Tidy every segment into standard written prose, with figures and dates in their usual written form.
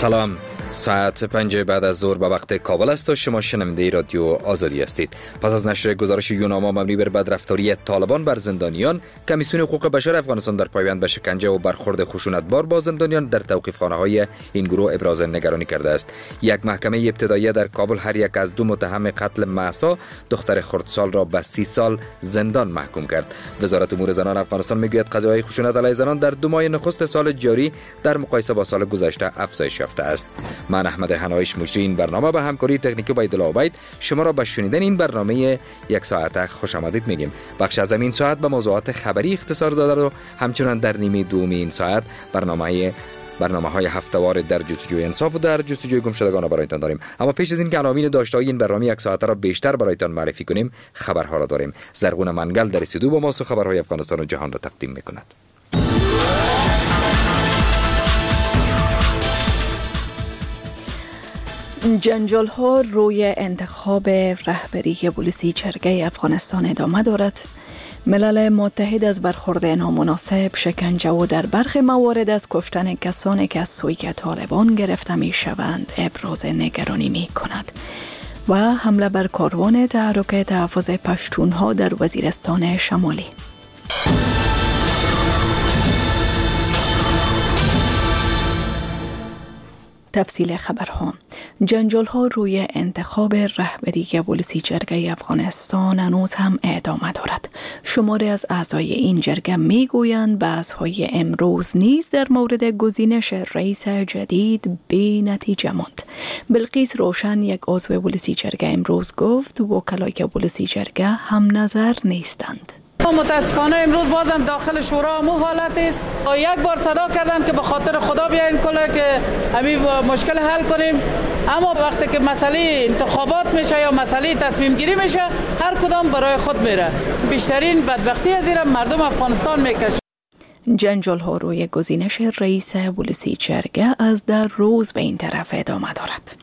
سلام، ساعت 5 بعد از ظهر به وقت کابل است و شما شنونده رادیو آزادی هستید. پس از نشر گزارش یوناما مبنی بر بدرفتاری طالبان بر زندانیان، کمیسیون حقوق بشر افغانستان در پایبند به شکنجه و برخورد خشونتبار با زندانیان در توقیفخانه‌های این گروه ابراز نگرانی کرده است. یک محکمه ابتدایی در کابل هر یک از دو متهم قتل مهسا دختر خردسال را به 30 سال زندان محکوم کرد. وزارت امور زنان افغانستان میگوید قضایای خشونت علیه زنان در 2 ماه نخست سال جاری در مقایسه با سال گذشته افزایش یافته است. من احمد حنایش مجری این برنامه به همکاری تکنیکی با عبدالله عبید شما را به شنیدن این برنامه یک ساعته خوش آمدید میگیم. بخش از این ساعت به موضوعات خبری اختصار داده و همچنان در نیمه دوم این ساعت برنامه‌های هفته‌وار در جستجوی انصاف و در جستجوی گمشدگان برایتان داریم. اما پیش از این که عناوین داشته‌های این برنامه یک ساعته را بیشتر برایتان معرفی کنیم، خبرها را داریم. زرغون منگل در استودیو با ما خبرهای افغانستان و جهان را تقدیم می‌کند. جنجال ها روی انتخاب رهبری بلوچستان افغانستان ادامه دارد. ملل متحد از برخورد نامناسب، شکنجه و در برخی موارد از کشتن کسانی که از سوی طالبان گرفته می شوند ابراز نگرانی می کند و حمله بر کاروان تحرک تحفظ پشتونها در وزیرستان شمالی. تفصیل خبرها. جنجال ها روی انتخاب رهبری بولسی جرگه افغانستان هنوز هم ادامه دارد. شماری از اعضای این جرگه می گویند بحث‌های امروز نیز در مورد گزینش رئیس جدید بی نتیجه ماند. بلقیس روشن، یک عضو بولسی جرگه، امروز گفت وکلای بولسی جرگه هم نظر نیستند. متاسفانه امروز بازم داخل شورا همون حالت است. یک بار صدا کردن که به خاطر خدا بیاین کله که همین مشکل حل کنیم، اما وقتی که مسئله انتخابات میشه یا مسئله تصمیم گیری میشه، هر کدام برای خود میره. بیشترین بدبختی از این مردم افغانستان میکشه. جنجال ها روی گزینش رئیس بولسی جرگه از در روز به این طرف ادامه دارد.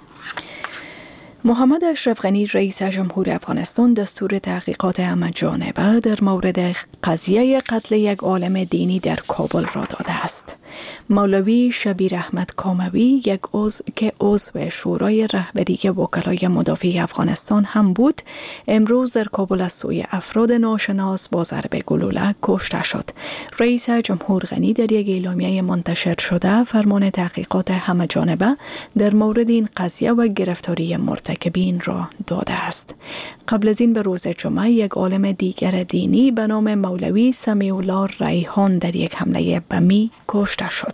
محمد اشرف غنی رئیس جمهور افغانستان دستور تحقیقات همه‌جانبه در مورد قضیه قتل یک عالم دینی در کابل را داده است. مولوی شبیر احمد کاموی، یک عضو شورای رهبری وکلای مدافع افغانستان هم بود، امروز در کابل از سوی افراد ناشناس با ضرب گلوله کشته شد. رئیس جمهور غنی در یک اعلامیه منتشر شده فرمان تحقیقات همه‌جانبه در مورد این قضیه و گرفتاری مرتکبین را داده است. قبل از این به روز جمعه یک عالم دیگر دینی به نام مولوی سمیع الله ریحان در یک حمله بمی کشته شد.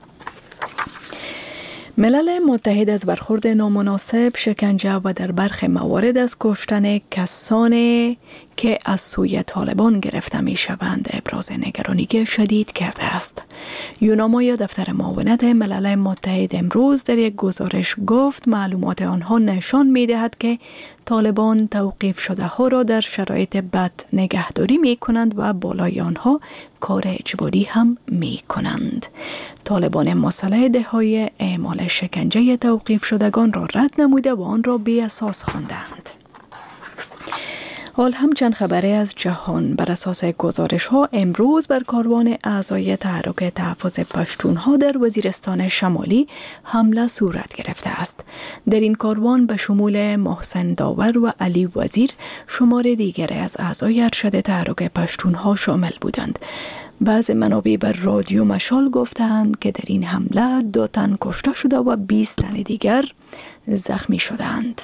ملل متحد از برخورد نامناسب، شکنجه و در برخی موارد از کشتن کسانی که از سوی طالبان گرفته می شوند ابراز نگرانی شدید کرده است. یوناما یا دفتر معاونت ملل متحد امروز در یک گزارش گفت معلومات آنها نشان می دهد که طالبان توقیف شده ها را در شرایط بد نگهداری می کنند و بالای آنها کار اجباری هم می کنند. طالبان مسلح دههای اعمال شکنجه توقیف شدگان را رد نموده و آن را بی اساس خواندند. حال هم چند خبری از جهان. بر اساس گزارش ها امروز بر کاروان اعضای تحرک تحفظ پشتونها در وزیرستان شمالی حمله صورت گرفته است. در این کاروان به شمول محسن داور و علی وزیر شمار دیگر از اعضای ارشد تحرک پشتونها شامل بودند. بعض منابع بر رادیو مشال گفتند که در این حمله 2 تن کشته شده و 20 تن دیگر زخمی شدند.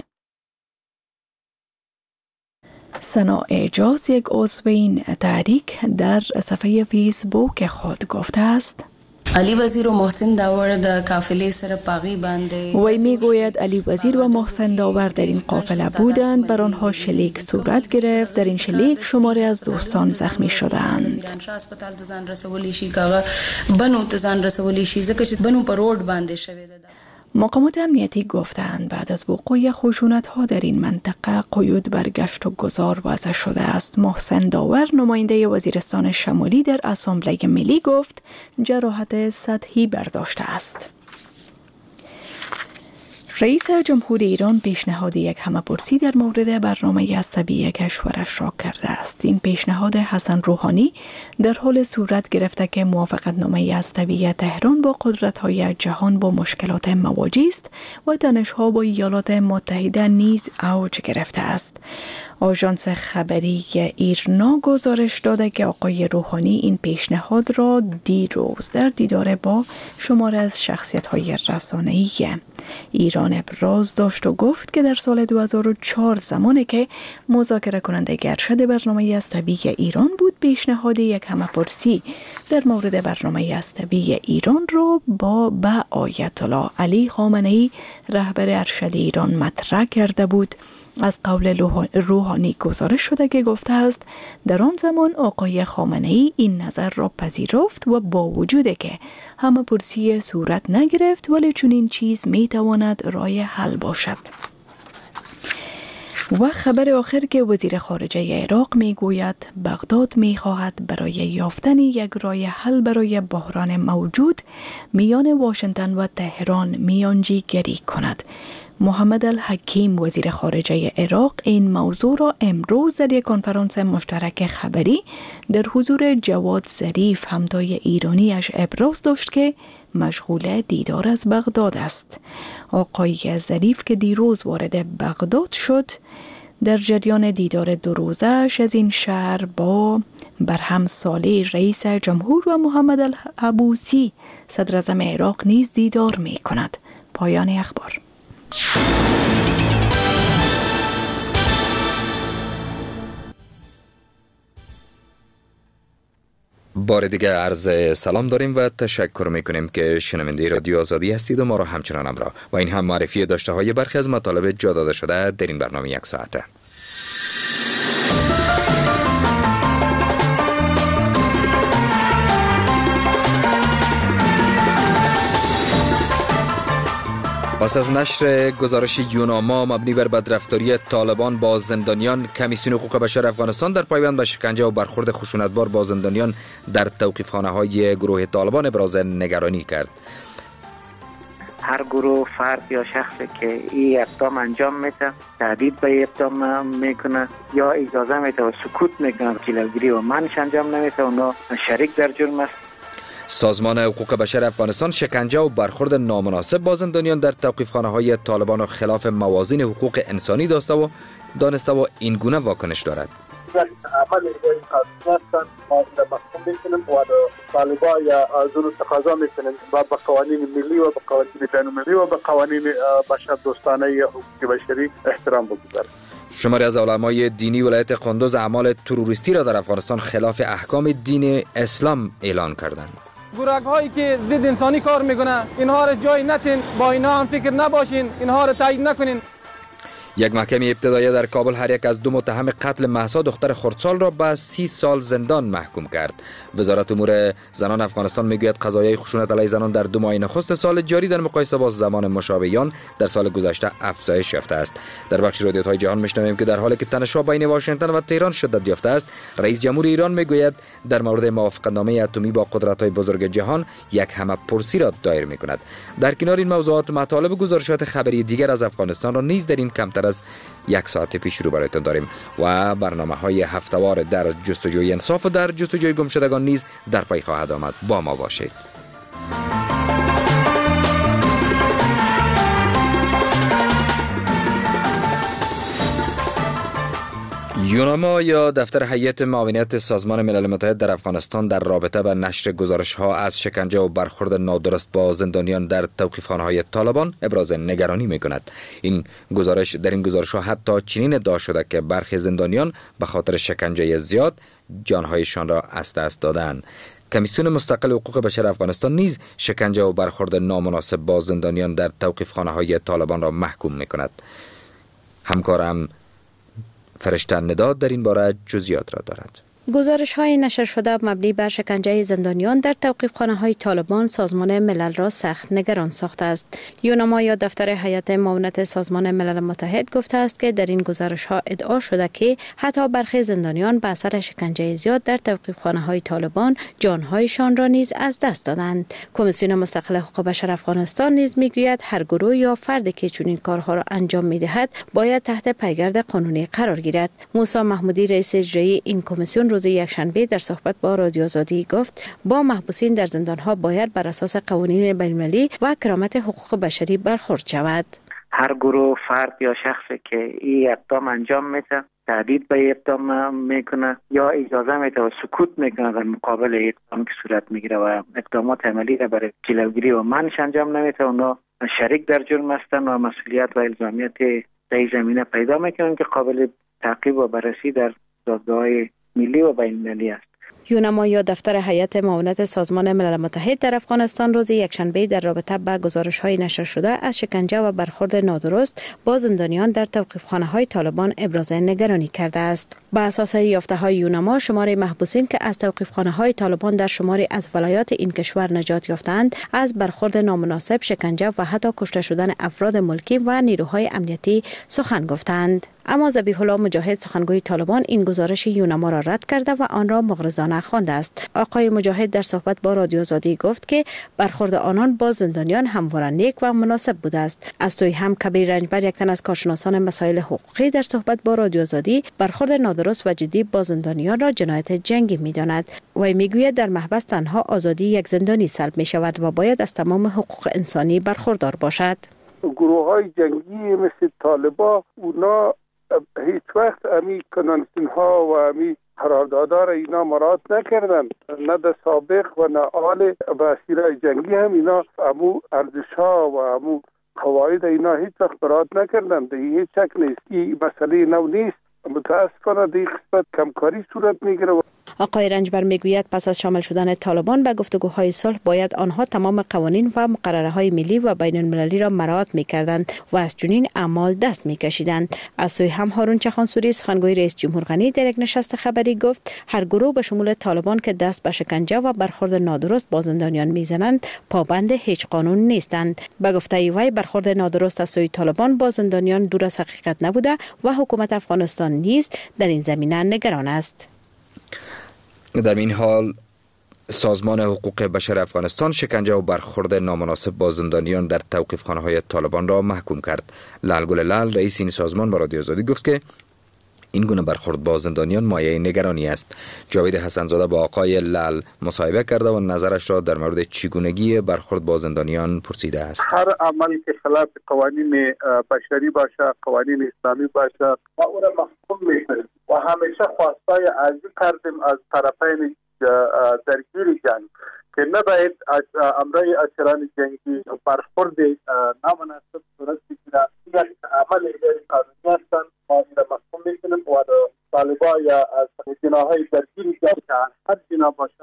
سنا اعجاز، یک عضو این تحریک، در صفحه فیسبوک خود گفته است علی وزیر و محسن داور د قافله سره پاغي باندې وی میگوید علی وزیر و محسن داور در این قافله بودند. بر آنها شلیک صورت گرفت. در این شلیک شماری از دوستان زخمی شدند. هسپتال ته ځان رسولی شي کاغه بنو ته ځان رسولی شي ځکه چې بنو پر روډ باندې شوی ده. مقامات امنیتی گفتند بعد از وقوع خشونت‌ها در این منطقه قیود بر گشت و گذار وضع شده است. محسن داور، نماینده وزیرستان شمالی، در اسامبله ملی گفت جراحت سطحی برداشته است. رئیس جمهوری ایران پیشنهاد یک همه‌پرسی در مورد برنامه عصبی کشورش را کرده است. این پیشنهاد حسن روحانی در حال صورت گرفته که موافقتنامه عصبی تهران با قدرت‌های جهان با مشکلات مواجه است و تنش‌ها با ایالات متحده نیز اوج گرفته است. آژانس خبری ایرنا گزارش داده که آقای روحانی این پیشنهاد را دیروز در دیدار با شمار از شخصیت‌های رسانه‌ای ایران ابراز داشت و گفت که در سال 2004 زمانی که مذاکره کننده ارشد برنامه عصبی ایران بود، پیشنهاد یک همه‌پرسی در مورد برنامه عصبی ایران را با آیت الله علی خامنه‌ای رهبر ارشد ایران مطرح کرده بود. از قول روحانی گزارش شده که گفته است در آن زمان آقای خامنه‌ای این نظر را پذیرفت و با وجود که همه‌پرسی صورت نگرفت ولی چنین چیز میتواند راه حل باشد. و خبر آخر که وزیر خارجه عراق میگوید بغداد میخواهد برای یافتن یک راه حل برای بحران موجود میان واشنگتن و تهران میانجیگری کند. محمد الحکیم وزیر خارجه عراق این موضوع را امروز در یک کنفرانس مشترک خبری در حضور جواد ظریف همتای ایرانیش ابراز داشت که مشغول دیدار از بغداد است. آقای ظریف که دیروز وارد بغداد شد در جریان دیدار 2 روزه‌اش از این شهر با برهم صالح رئیس جمهور و محمد العبوسی صدر اعظم عراق نیز دیدار می کند. پایان اخبار. بار دیگه عرض سلام داریم و تشکر میکنیم که شنونده رادیو آزادی هستید و ما را همچنان همراه و این هم معرفی داشته های برخی از مطالب جا داده شده در این برنامه 1 ساعته. پس از نشر گزارش یوناما مبنی بر بدرفتاری طالبان با زندانیان، کمیسیون حقوق بشر افغانستان در پایبند به شکنجه و برخورد خشونتبار با زندانیان در توقیفخانه‌های گروه طالبان ابراز نگرانی کرد. هر گروه، فرد یا شخصی که این اقدام انجام میده، تهدید به اقدام میکنه یا اجازه میده و سکوت میکنه، جلوگیری و منعش انجام نمیده، اونا شریک در جرم است. سازمان حقوق بشر افغانستان شکنجه و برخورد نامناسب با زندانیان در توقیفخانه‌های طالبان و خلاف موازین حقوق انسانی دانسته و این گونه واکنش دارد. عمل این هستند ما محکوم میکنیم و طالبان یا ازون تقاضا میکنیم با قوانین ملی و با قوانین بین‌المللی و با قوانین بشر دوستانه حقوق بشری احترام بگذاریم. شماری از علمای دینی ولایت قندوز اعمال تروریستی را در افغانستان خلاف احکام دین اسلام اعلان کردند. گروه هایی که ضد انسانی کار میکنه اینها را جای نتین، با اینها هم فکر نباشین، اینها را تایید نکنین. یک محکمه ابتدایی در کابل هر یک از 2 متهم قتل مهسا دختر خردسال را به 30 سال زندان محکوم کرد. وزارت امور زنان افغانستان میگوید قضایای خشونت علیه زنان در 2 ماه نخست سال جاری در مقایسه با زمان مشابه در سال گذشته افزایش یافته است. در بخش رادیوهای جهان میشنویم که در حالی که تنش‌ها بین واشنگتن و تهران شدت یافته است، رئیس جمهور ایران میگوید در مورد موافقتنامه اتمی با قدرت‌های بزرگ جهان یک همه‌پرسی را دایر میکند. در کنار این موضوعات مطالب گزارشات خبری دیگر از افغانستان را نیز در این کمتر از 1 ساعت پیش رو برایتان داریم و برنامه‌های هفته‌وار در جستجوی انصاف و در جستجوی گمشدگان نیز در پی خواهد آمد. با ما باشید. یوناما یا دفتر هیئت معاونت سازمان ملل متحد در افغانستان در رابطه با نشر گزارش‌ها از شکنجه و برخورد نادرست با زندانیان در توقیفخانه‌های طالبان ابراز نگرانی می‌کند. در این گزارش‌ها حتی چنین ادعا شده که برخی زندانیان به خاطر شکنجه زیاد جان‌هایشان را از دست دادند. کمیسیون مستقل حقوق بشر افغانستان نیز شکنجه و برخورد نامناسب با زندانیان در توقیفخانه‌های طالبان را محکوم می‌کند. همکارم فرشته نداد در این باره جزئیات را دارد. گزارش‌های نشر شده مبنی بر شکنجه زندانیان در توقیفخانه‌های طالبان سازمان ملل را سخت نگران ساخته است. یوناما یا دفتر هیئت معاونت سازمان ملل متحد گفته است که در این گزارش‌ها ادعا شده که حتی برخی زندانیان به اثر شکنجه زیاد در توقیفخانه‌های طالبان جان‌هایشان را نیز از دست دادند. کمیسیون مستقل حقوق بشر افغانستان نیز می‌گوید هر گروه یا فردی که چنین کارها را انجام می‌دهد باید تحت پیگرد قانونی قرار گیرد. موسی محمودی رئیس اجرایی این کمیسیون روز یکشنبه در صحبت با رادیو آزادی گفت با محبوسین در زندان‌ها باید بر اساس قوانین بین‌المللی و کرامت حقوق بشری برخورد شود. هر گروه فرد یا شخصی که این اقدام انجام میده تهدید به اقدام میکنه یا اجازه میده و سکوت میکنه در مقابل اقدام که صورت میگیره و اقدامات عملی را برای جلوگیری و منعش انجام نمیده، اونا شریک در جرم هستند و مسئولیت و الزامیت در این زمینه پیدا میکنن که قابل تعقیب و بررسی در دادگاه‌های ملی و بین‌المللی است. یوناما یا دفتر هیئت معاونت سازمان ملل متحد در افغانستان روز یکشنبه در رابطه با گزارش‌های نشر شده از شکنجه و برخورد نادرست با زندانیان در توقیفخانه‌های طالبان ابراز نگرانی کرده است. بر اساس یافته‌های یوناما شمار محبوسین که از توقیفخانه‌های طالبان در شماری از ولایات این کشور نجات یافتند از برخورد نامناسب، شکنجه و حتی کشته شدن افراد ملکی و نیروهای امنیتی سخن گفتند. اما ذبیح الله مجاهد سخنگوی طالبان این گزارش یوناما را رد کرده و آن را مغرضانه خوانده است. آقای مجاهد در صحبت با رادیو آزادی گفت که برخورد آنان با زندانیان همواره نیک و مناسب بوده است. از سوی هم کبیر رنجبر، یک تن از کارشناسان مسائل حقوقی، در صحبت با رادیو آزادی برخورد نادرست و جدی با زندانیان را جنایت جنگی می‌داند. وی میگوید در محبس تنها آزادی یک زندانی سلب می‌شود و باید از تمام حقوق انسانی برخوردار باشد. گروه‌های جنگی مثل طالبان اونا هیچ وقت امی کنانسین ها و امی قراردادها را اینا مراعات نکردن، نه در سابق و نه آل مسیرهای جنگی هم اینا امو ارزش ها و امو قواعد اینا هیچ وقت مراعات نکردن. در هیچ شک نیست این مسئله نو نیست، متاسفانه در قسمت کمکاری صورت میگیره. آقای رنجبر میگوید پس از شامل شدن طالبان به گفتگوهای صلح باید آنها تمام قوانین و مقرره‌های ملی و بین المللی را مراعات می‌کردند و از چنین اعمال دست می‌کشیدند. از سوی هم هارون چخانسوری سخنگوی رئیس جمهور غنی در یک نشست خبری گفت هر گروه به شمول طالبان که دست به شکنجه و برخورد نادرست با زندانیان میزنند پابند هیچ قانون نیستند. به گفته وی برخورد نادرست از سوی طالبان با زندانیان دور از حقیقت نبوده و حکومت افغانستان نیز در این زمینه نگران است. در این حال سازمان حقوق بشر افغانستان شکنجه و برخورد نامناسب با زندانیان در توقیفخانه‌های طالبان را محکوم کرد. لال گل لال رئیس این سازمان با رادیو آزادی گفت که این گونه برخورد با زندانیان مایه نگرانی است. جاوید حسن‌زاده با آقای لال مصاحبه کرده و نظرش را در مورد چگونگی برخورد با زندانیان پرسیده است. هر عمل که خلاف قوانین بشری باشه، قوانین اسلامی باشه، ما اون را محکوم می‌کنیم و همیشه خواستای عرضی کردیم از طرفین درگیر جنگ که نباید امرای اسیران جنگی برخورد نامناسب صورت بگیرد. یک عمل غیر قانونی هستند، ما این را محکوم می‌کنیم و طالبان یا از جناح‌های درگیر جنگ که هر جناح باشه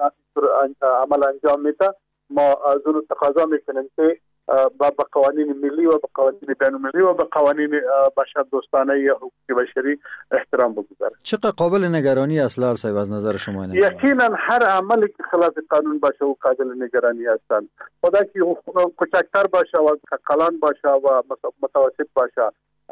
عمل انجام میده، ما از اون تقاضا می‌کنیم که با قوانین ملی و با قوانین بین‌المللی و با قوانین بشر دوستانه یا حقوق بشری احترام بگذاره. چقدر قابل نگرانی است لال صاحب از نظر شما؟ یقینا هر عملی که خلاف قانون باشه و قابل نگرانی هستند. خدا که کوچکتر باشه و کلان باشه و متوسط باشه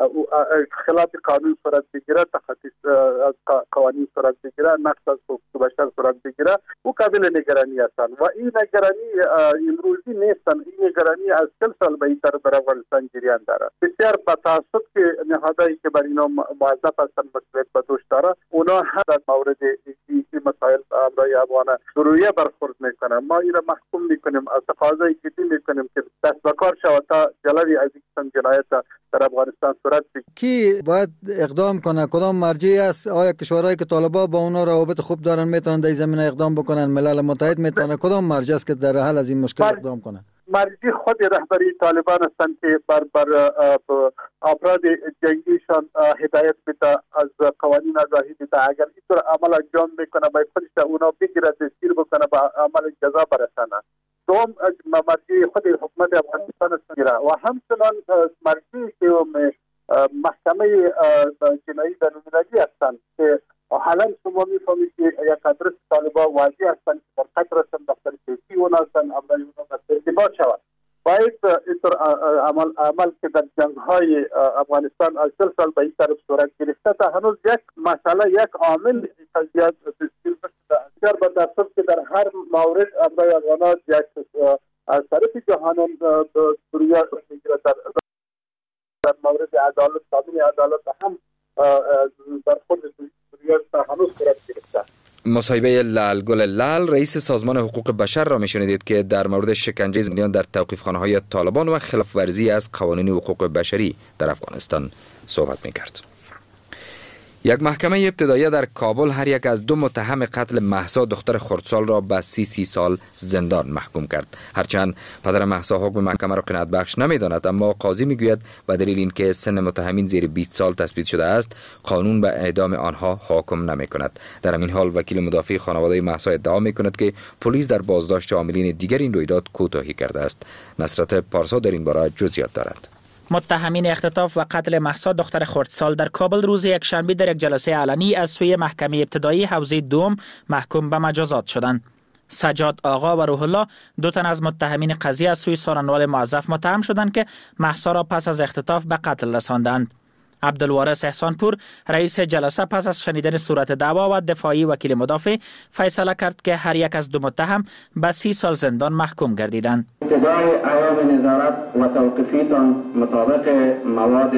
خلاف قانون صورت بگیره، تخطی از قوانین صورت بگیره، نقض از حقوق بشر صورت بگیره و قابل نگرانی هستند و این نگرانی امروزی نیستند. این نگرانی از 40 سال به این طرف در افغانستان جریان داره. بسیار با تاسف که نهادهایی که بر اینا موظف هستند مسئولیت به دوش داره، اونا هم در مورد این مسائل امرای افغان ضروریه برخورد میکنن. ما این را محکوم میکنیم، از تقاضای جدی میکنیم که دست به کار شود تا جلوی از این قسم جنایت در افغانستان صورت بگیرد. کی باید اقدام کنه؟ کدام مرجعی است؟ آیا کشورهایی که طالبان با اونا روابط خوب دارن میتونن در این زمینه اقدام بکنن؟ ملل متحد میتونه؟ کدام مرجع است که در حل از این مشکل اقدام کنه؟ مرجع خود رهبری طالبان هستند که بر افراد جنگیشان هدایت بده، از قوانین آگاهی بده. اگر اینطور عمل انجام میکنه باید خودش اونا بگیره، دستگیر بکنه، به عمل جزا برسانه. دوم مرجع خود حکومت افغانستان است و همچنان مرجعی که محکمه جنایی بین‌المللی هستند که حالا شما میفهمید که یک آدرس طالبان واضح هستند که در قطر هستند، دفتر سیاسی اون هستند، امرای اون هستند ارتباط شود. باید اینطور عمل که در جنگ‌های افغانستان از 40 سال به این طرف صورت گرفته تا هنوز یک مسئله، یک عامل قضیه تشکیل نشده. اگر به دستور که در هر مورد امرای افغانان یک از طرف جهانان سوریه میگیرد، در مورد عدالت، تامین عدالت هم در خود سوریه هنوز صورت گرفته. مصاحبه لال گل لال رئیس سازمان حقوق بشر را میشنیدید که در مورد شکنجه زندانیان در توقیفخانه‌های طالبان و خلاف ورزی از قوانین حقوق بشری در افغانستان صحبت میکرد. یک محکمه ابتدایی در کابل هر یک از 2 متهم قتل مهسا دختر خردسال را به 30 سال زندان محکوم کرد. هرچند پدر مهسا حکم محکمه را قناعت بخش نمی‌داند، اما قاضی میگوید به دلیل اینکه سن متهمین زیر 20 سال تثبیت شده است، قانون به اعدام آنها حکم نمی‌کند. در همین حال وکیل مدافع خانواده مهسا ادعا می‌کند که پلیس در بازداشت عاملین دیگر این رویداد کوتاهی کرده است. نصرت پارسا در این باره جزئیات دارد. متهمین اختطاف و قتل مهسا دختر خردسال در کابل روز یکشنبه در یک جلسه علنی از سوی محکمه ابتدایی حوزه دوم محکوم به مجازات شدند. سجاد آقا و روح الله 2 تن از متهمین قضیه از سوی سارنوال معظف متهم شدند که مهسا را پس از اختطاف به قتل رساندند. عبدالوارث احسانپور رئیس جلسه پس از شنیدن صورت دعوا و دفاعی وکیل مدافع فیصله کرد که هر یک از 2 متهم به 30 سال زندان محکوم گردیدند. ابتدای ایام نظارت و توقیفیتان مطابق مواد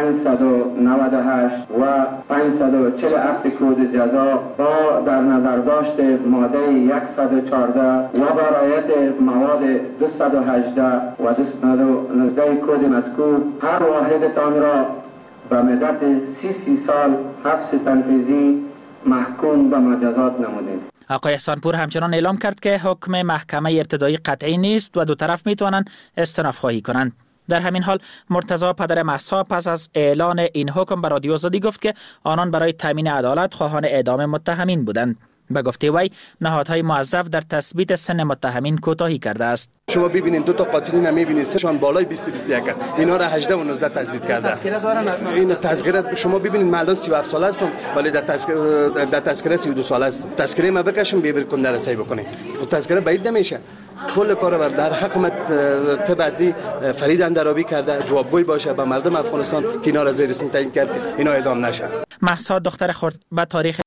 598 و 547 کد جزا با در نظر داشت ماده 114 و با رعایت مواد 218 و 219 کد مذکور هر واحدتان را به مدت 30 سال حبس تنفیذی محکوم به مجازات نمودیم. آقای احسانپور همچنان اعلام کرد که حکم محکمه ابتدایی قطعی نیست و 2 طرف می توانند استئناف خواهی کنند. در همین حال مرتضی پدر مهسا پس از اعلان این حکم به رادیو آزادی گفت که آنان برای تامین عدالت خواهان اعدام متهمین بودند. به گفته وی نهادهای موظف در تثبیت سن متهمین کوتاهی کرده است. شما ببینید 2 تا قاتلین میبینید سنشان بالای 20 21 است، اینا را 18 و 19 تثبیت کرده. تذکره دارن؟ این تذکره شما ببینید من الان 37 ساله هستم ولی در تذکره 32 ساله هستم. تذکره ما بکشم بیبر کنده رسایی بکنید. خود تذکره بعید نمیشه. کل کار در حکومت تبعی فرید اندرابی کرده، جوابگوی باشه به مردم افغانستان که اینا را زیر سن تعیین کرد اینا اعدام نشه. مهسا دختر خرد به تاریخ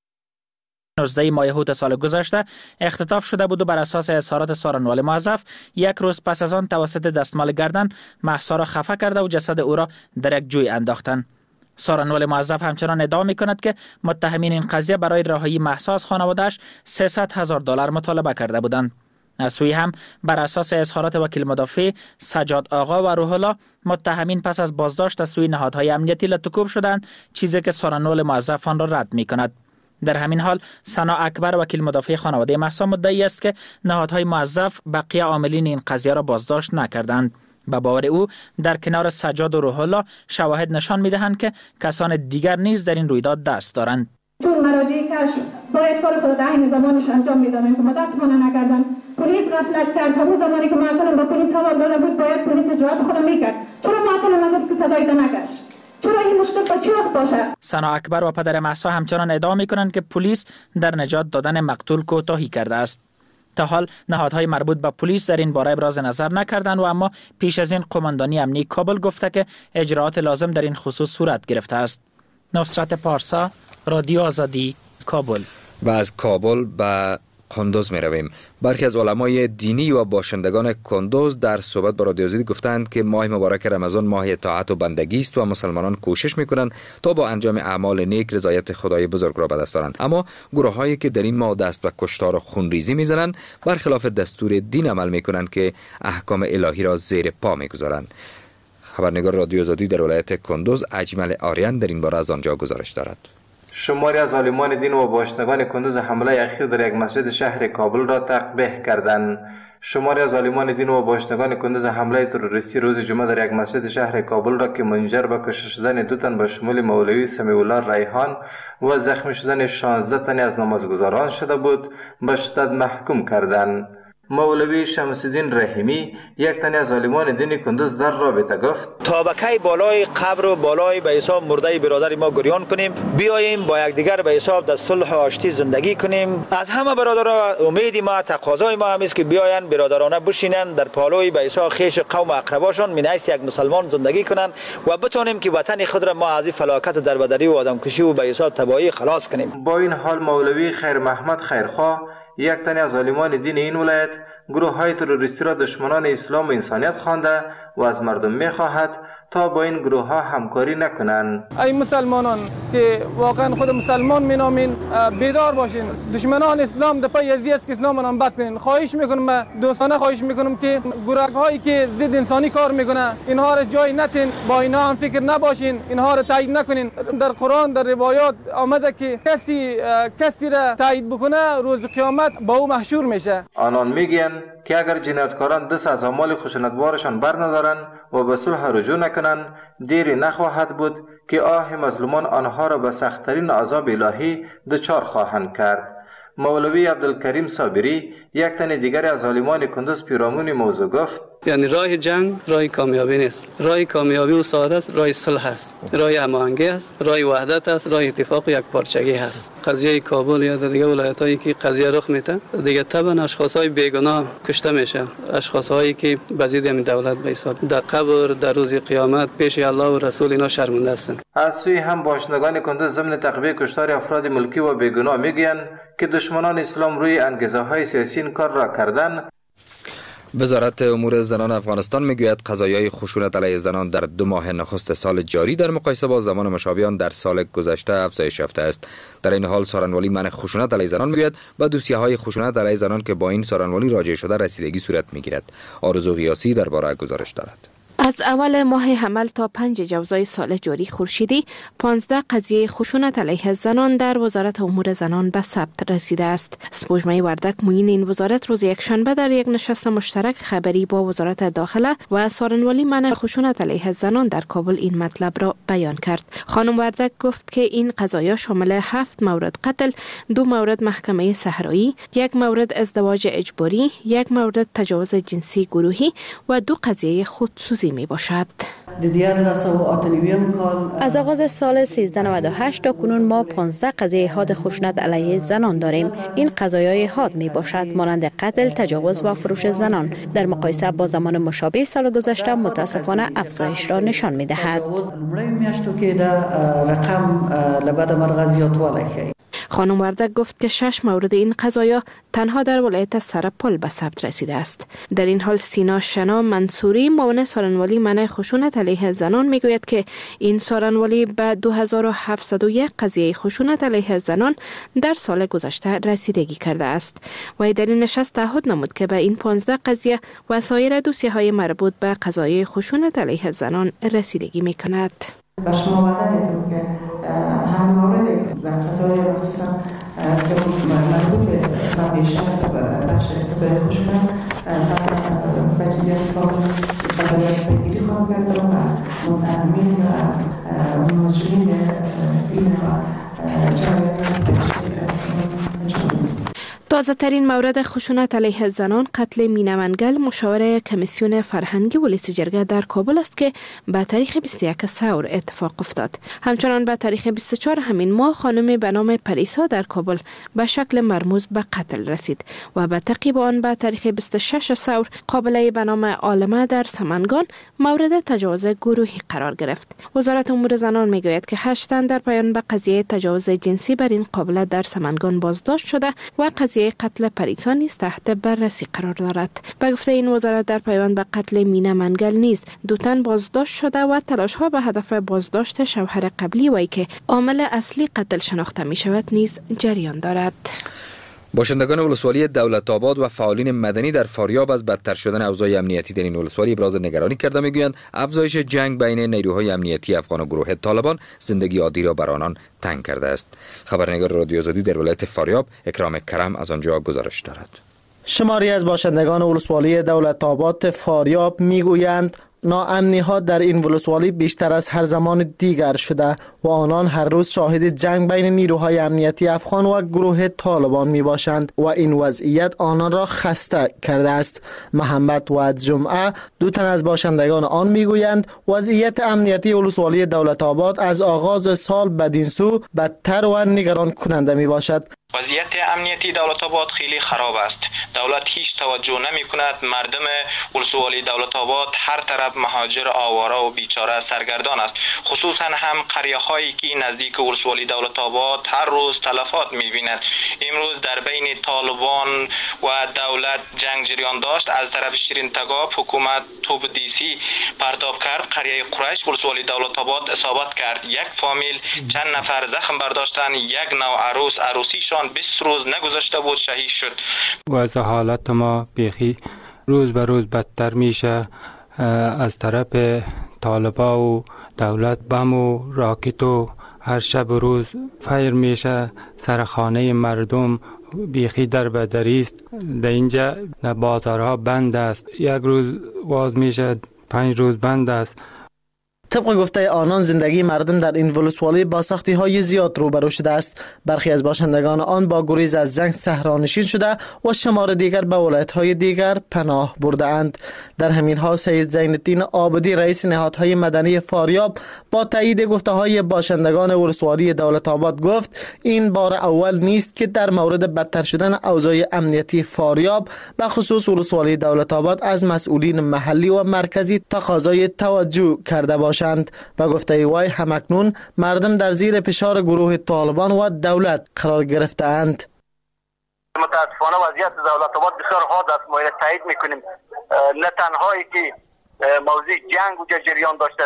19 ماه هوت سال گذشته اختطاف شده بود و بر اساس اظهارات سارنوال معظف 1 روز پس از آن توسط دستمال گردن مهسا را خفه کرده و جسد او را در یک جوی انداختند. سارنوال معظف همچنان ادعا می‌کند که متهمین این قضیه برای رهایی مهسا از خانواده‌اش $300,000 مطالبه کرده بودند. از سوی هم بر اساس اظهارات وکیل مدافع سجاد آقا و روح الله متهمین پس از بازداشت از سوی نهادهای امنیتی لطکوب شدند، چیزی که سارنوال معظف آن را رد می‌کند. در همین حال ثنا اکبر وکیل مدافع خانواده مهسا مدعی است که نهادهای موظف بقیه عاملین این قضیه را بازداشت نکردند. به باور او در کنار سجاد و روح الله شواهد نشان می‌دهند که کسان دیگر نیز در این رویداد دست دارند. چون مراجع کشف باید کار خود در عین زمانش انجام میدادن که متاسفانه نکردن. پلیس غفلت کرد. همون زمانی که معطل با پلیس حوال داده بود باید پلیس جهات خود میکرد. چرا معطل نگفت که صدای نکش؟ چرا این مشکل با چی وقت باشه؟ ثنا اکبر و پدر مهسا همچنان ادعا میکنند که پلیس در نجات دادن مقتول کوتاهی کرده است. تا حال نهادهای مربوط به پلیس در این باره ابراز نظر نکردند و اما پیش از این قماندانی امنیتی کابل گفته که اجراات لازم در این خصوص صورت گرفته است. نصرت پارسا، رادیو آزادی، کابل. و از کابل به کندوز می رویم. برخی از علمای دینی و باشندگان کندوز در صحبت با رادیو آزادی گفتند که ماه مبارک رمضان ماه اطاعت و بندگی است و مسلمانان کوشش می کنند تا با انجام اعمال نیک رضایت خدای بزرگ را به دست آورند. اما گروه هایی که در این ماه دست به کشتار و خونریزی می زنند برخلاف دستور دین عمل می کنند که احکام الهی را زیر پا می گذارند. خبرنگار رادیو آزادی در ولایت کندوز اجمل آریان در این باره از آنجا گزارش دارد. شماری از عالمان دین و باشندگان کندوز حمله اخیر در یک مسجد شهر کابل را تقبیح کردند. شماری از عالمان دین و باشندگان کندوز حمله تروریستی روز جمعه در یک مسجد شهر کابل را که منجر به کشته شدن 2 تن به شمول مولوی سمیع الله ریحان و زخمی شدن 16 تن از نمازگزاران شده بود به شدت محکوم کردند. مولوی شمس الدین رحیمی یک تن از عالمان دین کندوز در رابطه گفت تا بکی بالای قبر و بالای به حساب مرده برادر ما گریان کنیم، بیاییم با یکدیگر به حساب در صلح و آشتی زندگی کنیم. از همه برادران امید ما، تقاضای ما هم است که بیاین برادرانه بشینن در پالوی به حساب خیش قوم و اقرباشون من حیث یک مسلمان زندگی کنن و بتونیم که وطن خود را ما از این فلاکت دربدری و آدمکشی و به حساب تباهی خلاص کنیم. با این حال مولوی خیر محمد خیرخواه یک تن از عالمان دین این ولایت گروه های تروریستی را دشمنان اسلام و انسانیت خوانده و از مردم می‌خواهد تا با این گروه ها همکاری نکنند. ای مسلمانان که واقعا خود مسلمان مینامین، بیدار باشین. دشمنان اسلام در پای ازی است که اسلام را بد کنین. خواهش میکنم، دوستانه خواهش میکنم که گروه هایی که ضد انسانی کار میکنه اینها را جای نتین، با اینا هم فکر نباشین، اینها را تایید نکنین. در قرآن در روایات آمده که کسی را تایید بکنه روز قیامت با او محشور میشه. آنان میگن که اگر جنایتکاران دست از اعمال خشونتبارشان برندارن و به صلح رجوع نکنن، دیری نخواهد بود که آه مظلومان آنها را به سخت‌ترین عذاب الهی دچار خواهند کرد. مولوی عبدالکریم صابری یک تن دیگر از عالمان کندوز پیرامون موضوع گفت یعنی راه جنگ راه کامیابی نیست. راه کامیابی و سعادت است راه صلح است، راه هماهنگی است، راه وحدت است، راه اتفاق و یک پارچگی است. قضیه کابل یا دیگه ولایت‌هایی که قضیه رخ میده دیگه طبعا اشخاص‌های بیگناه کشته میشه، اشخاص‌هایی که بزید همین دولت به حساب در قبر در روز قیامت پیش الله و رسول اینا شرمنده هستند. از سوی هم باشندگان کندوز ضمن تعقیب کشتار افراد ملکی و بیگناه میگویند که دشمنان اسلام روی انگیزه‌های سیاسی این کار را کردند. وزارت امور زنان افغانستان میگوید قضایای خشونت علیه زنان در 2 ماه نخست سال جاری در مقایسه با زمان مشابه آن در سال گذشته افزایش یافته است. در این حال سارنوالی منع خشونت علیه زنان میگوید با دوسیه‌های خشونت علیه زنان که با این سارنوالی راجع شده رسیدگی صورت میگیرد. آرزو غیاسی درباره گزارش دارد. از اول ماه حمل تا 5 جوزای سال جاری خورشیدی 15 قضیه خشونت علیه زنان در وزارت امور زنان به ثبت رسیده است. سپوږمۍ وردک معین این وزارت روز یکشنبه در یک نشست مشترک خبری با وزارت داخله و سارنوالی منع خشونت علیه زنان در کابل این مطلب را بیان کرد. خانم وردک گفت که این قضایا شامل 7 مورد قتل، 2 مورد محکمه صحرایی، 1 مورد ازدواج اجباری، 1 مورد تجاوز جنسی گروهی و 2 قضیه خودسوزی می باشد. از آغاز سال 1398 تا کنون ما 15 قضیه حاد خشونت علیه زنان داریم. این قضایای حاد می باشد مانند قتل، تجاوز و فروش زنان. در مقایسه با زمان مشابه سال گذشته متاسفانه افزایش را نشان می دهد. خانم وردک گفت که 6 مورد این قضایا تنها در ولایت سرپل به ثبت رسیده است. در این حال سینا شنا منصوری معاون سارنوالی منع خشونت علیه زنان میگوید که این سارنوالی به 2701 قضیه خشونت علیه زنان در سال گذشته رسیدگی کرده است. و در این نشست تعهد نمود که به این 15 قضیه و سایر دوسیه‌های مربوط به قضایای خشونت علیه زنان رسیدگی میکند. بر شما وعده می‌کنم که هر مورد و قضای مخصوصا که مربوط به بیشتر بخش قضای خشونت و جدیت کامل قضایات پیگیری خواهم کرد و متهمین و مجرمین این تازه ترین مورد خشونت علیه زنان قتل مینا منگل مشاور کمیسیون فرهنگی ولایت جرگه در کابل است که به تاریخ 21 ثور اتفاق افتاد. همچنان به تاریخ 24 همین ماه خانم به نام پریسا در کابل به شکل مرموز به قتل رسید و به تعقیب آن به تاریخ 26 ثور قابله به نام عالمه در سمنگان مورد تجاوز گروهی قرار گرفت. وزارت امور زنان میگوید که 8 تن در پایان به قضیه تجاوز جنسی بر این قابله در سمنگان بازداشت شده و قضیه قتل پریسا نیز تحت بررسی قرار دارد. به گفته این وزارت در پیوند به قتل مینا منگل نیز 2 تن بازداشت شده و تلاش ها به هدف بازداشت شوهر قبلی وی که عامل اصلی قتل شناخته می شود نیز جریان دارد. باشندگان ولسوالی دولت‌آباد و فعالین مدنی در فاریاب از بدتر شدن اوضاع امنیتی در این ولسوالی ابراز نگرانی کرده میگویند افزایش جنگ بین نیروهای امنیتی افغان و گروه طالبان زندگی عادی را بر آنان تنگ کرده است. خبرنگار رادیو آزادی در ولایت فاریاب اکرام کرم از آنجا گزارش دارد. شماری از باشندگان ولسوالی دولت‌آباد فاریاب میگویند ناامنی ها در این ولسوالی بیشتر از هر زمان دیگر شده و آنان هر روز شاهد جنگ بین نیروهای امنیتی افغان و گروه طالبان می باشند و این وضعیت آنان را خسته کرده است. محمد و جمعه دو تن از باشندگان آن می گویند وضعیت امنیتی ولسوالی دولت آباد از آغاز سال بدین سو بدتر و نگران کننده می باشد. وضعیت امنیتی دولت آباد خیلی خراب است. دولت هیچ توجه نمی کند. مردم ولسوالی دولت آباد هر طرف مهاجر آواره و بیچاره سرگردان است. خصوصا هم قریه هایی که نزدیک ولسوالی دولت آباد هر روز تلفات می بیند. امروز در بین طالبان و دولت جنگ جریان داشت. از طرف شیرین تگاب حکومت توپ دیسی پرتاب کرد. قریه قریش ولسوالی دولت آباد اصابت کرد. یک فامیل چند نفر زخم برداشتن. یک نوع عروسیشان 20 روز نگذشته بود شهید شد. وضع حالت ما بیخی روز به روز بدتر میشه. از طرف طالبا و دولت بم و راکت و هر شب و روز فیر میشه. سرخانه مردم بیخی در بدری است. در اینجا بازارها بند است. یک روز باز میشه 5 روز بند است. طبق گفته آنان زندگی مردم در این ولسوالی با سختی های زیاد روبرو شده است. برخی از باشندگان آن با گریز از جنگ صحرانشین شده و شمار دیگر به ولایت های دیگر پناه برده اند. در همین حال سید زین الدین عابدی رئیس نهادهای مدنی فاریاب با تایید گفته های باشندگان ولسوالی دولت آباد گفت این بار اول نیست که در مورد بدتر شدن اوضاع امنیتی فاریاب به خصوص ولسوالی دولت آباد از مسئولین محلی و مرکزی تقاضای توجه کرده باشند. و گفته وای همکنون مردم در زیر فشار گروه طالبان و دولت قرار گرفتند. متاسفانه وضعیت دولت آباد بسیار حاد است. ما تایید میکنیم نه تنهایی که موضوع جنگ و جریان داشته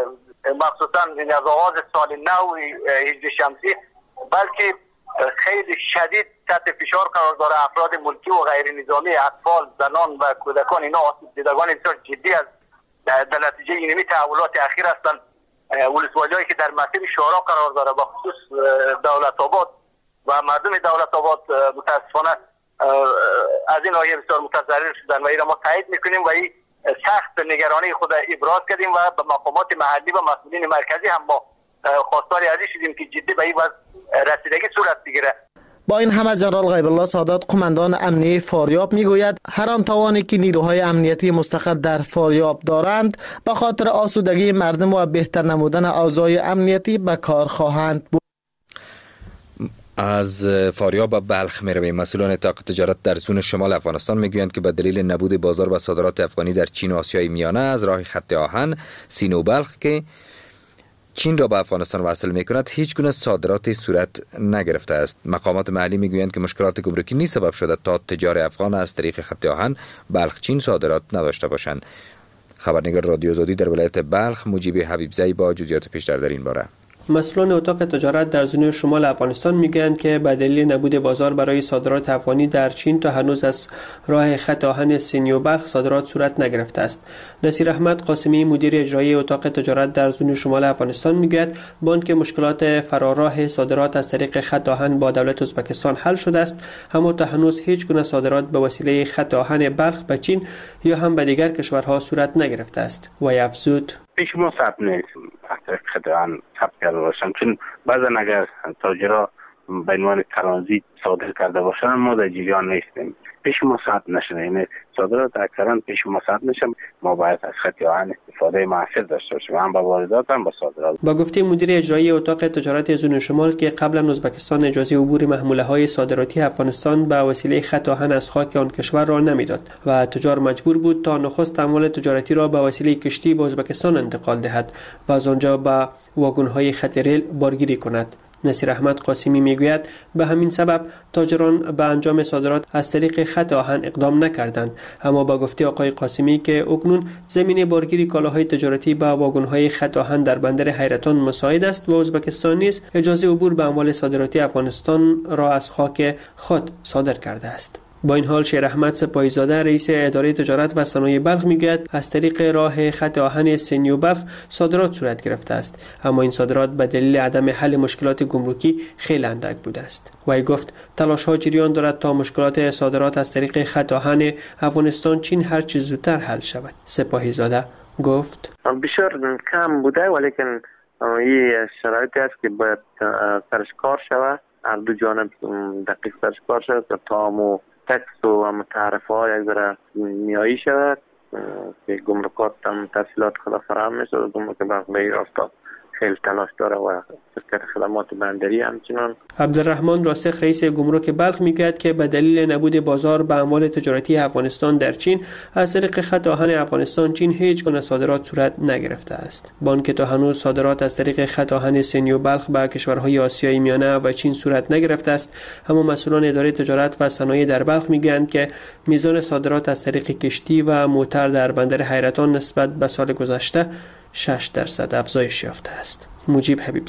مخصوصا از آغاز سال نو هجری شمسی، بلکه خیلی شدید تحت فشار قرار داره. افراد ملکی و غیر نظامی، اطفال، زنان و کودکان اینا آسیب دیدگان بسیار جدی است. در نتیجه اینمی تحولات اخیر هستند. ولسوالی‌هایی که در مسیر شورا قرار داره با خصوص دولت آباد و مردم دولت آباد متاسفانه از این ناحیه بسیار متضرر شدن و این را ما تایید میکنیم و این سخت نگرانی خود ابراز کردیم و به مقامات محلی و مسئولین مرکزی هم ما خواستار ازی شدیم که جدی به این وضع رسیدگی صورت بگیره. با این همه جنرال غیب الله سادات قماندان امنیه فاریاب میگوید هر آن توانی که نیروهای امنیتی مستقر در فاریاب دارند به خاطر آسودگی مردم و بهتر نمودن اوضاع امنیتی به کار خواهند بود. از فاریاب و بلخ میرویم. مسئولان اتاق تجارت در زون شمال افغانستان میگویند که به دلیل نبود بازار و صادرات افغانی در چین و آسیای میانه از راه خط آهن سین و بلخ که چین را به افغانستان وصل می‌کند هیچ گونه صادراتی صورت نگرفته است. مقامات محلی میگویند که مشکلات گمرکی نیز سبب شده تا تجار افغان از طریق خط آهن بلخ چین صادرات نداشته باشند. خبرنگار رادیو آزادی در ولایت بلخ مجیب حبیبزئی با جزئیات بیشتر در این باره. مسئولان اتاق تجارت در زون شمال افغانستان میگویند که به دلیل نبود بازار برای صادرات افغانی در چین تا هنوز از راه خط آهن سین و بلخ صادرات صورت نگرفته است. نصیر احمد قاسمی مدیر اجرایی اتاق تجارت در زون شمال افغانستان میگوید با آنکه مشکلات فراراه صادرات از طریق خط آهن با دولت ازبکستان حل شده است، اما تا هنوز هیچ گونه صادرات به وسیله خط آهن بلخ به چین یا هم به دیگر کشورها صورت نگرفته است. و افزود پیش ما ثبت نیست از طریق خط آهن ثبت کرده باشند، چون بعضا اگر تاجرها به عنوان ترانزیت صادر کرده باشند ما در جریان نیستیم. پیش ما ثبت نشده، یعنی صادرات اکثرا پیش ما ثبت نشه. ما باید از خط آهن استفاده موثر داشته باشیم، هم با واردات هم با صادرات. با گفته مدیر اجرایی اتاق تجارت زون شمال که قبلا ازبکستان اجازه عبور محموله‌های صادراتی افغانستان به وسیله خط آهن از خاک آن کشور را نمیداد و تجار مجبور بود تا نخست اموال تجارتی را به وسیله کشتی به ازبکستان انتقال دهد و از آنجا به واگن‌های خط ریل بارگیری کند. نصیر احمد قاسمی میگوید به همین سبب تاجران به انجام صادرات از طریق خط آهن اقدام نکردند، اما با گفته آقای قاسمی که اکنون زمین بارگیری کالاهای تجارتی با واگن‌های خط آهن در بندر حیرتان مساعد است و ازبکستان نیز اجازه عبور به اموال صادراتی افغانستان را از خاک خود صادر کرده است. با این حال شیر احمد سپاهیزاده رئیس اداره تجارت و صنایع بلخ میگوید از طریق راه خط آهن سین و بلخ صادرات صورت گرفته است، اما این صادرات به دلیل عدم حل مشکلات گمرکی خیلی اندک بوده است. وی گفت تلاش ها جریان دارد تا مشکلات صادرات از طریق خط آهن افغانستان چین هر چه زودتر حل شود. سپاهیزاده گفت بسیار کم بوده، ولیکن این شرایطی است که باید سرش کار شود، هر دو جانب دقیق سرش کار شود تا تام تکس و تعرفه ها یک ذره نیایی شود که گمرکات هم تحصیلات خدا فراهم میشه و گمرک به این راستا خیلی تلاش داره و شرکت خدمات بندری همچنان. عبدالرحمن راسخ رئیس گمرک بلخ میگوید که به دلیل نبود بازار به اموال تجارتی افغانستان در چین از طریق خط آهن افغانستان چین هیچ گونه صادرات صورت نگرفته است. با آنکه تا هنوز صادرات از طریق خط آهن سینی و بلخ به کشورهای آسیای میانه و چین صورت نگرفته است، اما مسئولان اداره تجارت و صنایع در بلخ میگویند که میزان صادرات از طریق کشتی و موتر در بندر حیرتان نسبت به سال گذشته 6% افزایش یافته است. مجیب حبیب